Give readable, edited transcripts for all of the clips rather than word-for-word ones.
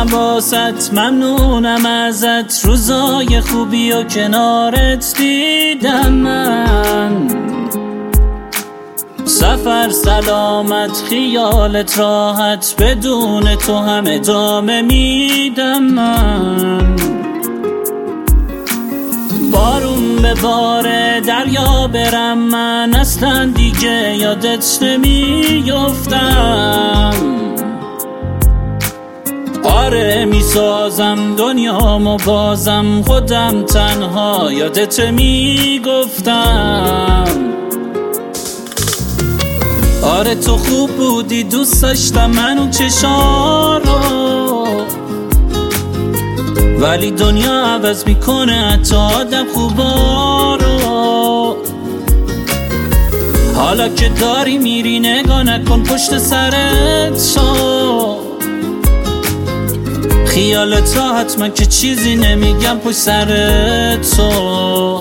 دلم باست ممنونم ازت، روزای خوبی و کنارت دیدم من. سفر سلامت خیالت راحت، بدون تو هم ادامه میدم من. بارون به باره دریا برم من، اصلا دیگه یادت نمیافتم. آره میسازم دنیامو بازم، خودم تنها یادت میگفتم. آره تو خوب بودی، دوست داشتم من اون چشارو، ولی دنیا عوض میکنه حتی آدم خوبا رو. حالا که داری میری نگاه نکن پشت سرت شو، خیالت راحت من که چیزی نمیگم پشت سرت شو.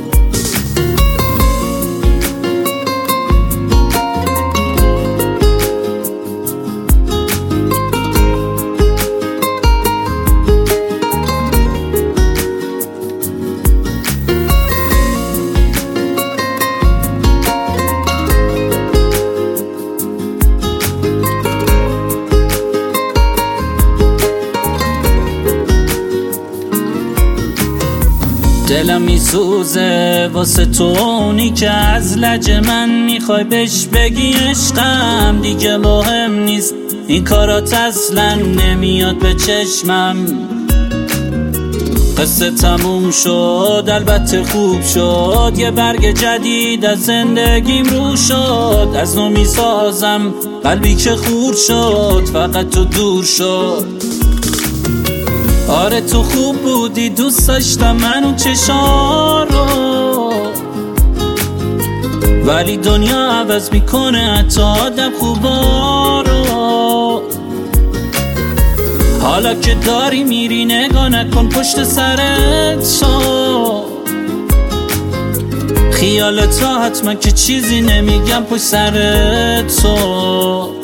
دلم میسوزه واسه تو، اونی که از لج من میخوای بهش بگی عشقم، دیگه مهم نیست این کارات اصلا نمیاد به چشمم. قصه تموم شد البته خوب شد، یه برگ جدید از زندگیم رو شد. از نو میسازم قلبی که خور شد، فقط تو دور شد. آره تو خوب بودی، دوست داشتم من اون چشارو، ولی دنیا عوض میکنه حتی آدم خوبا رو. حالا که داری میری نگاه نکن پشت سرت شو، خیالت راحت من که چیزی نمیگم پشت سرت شو.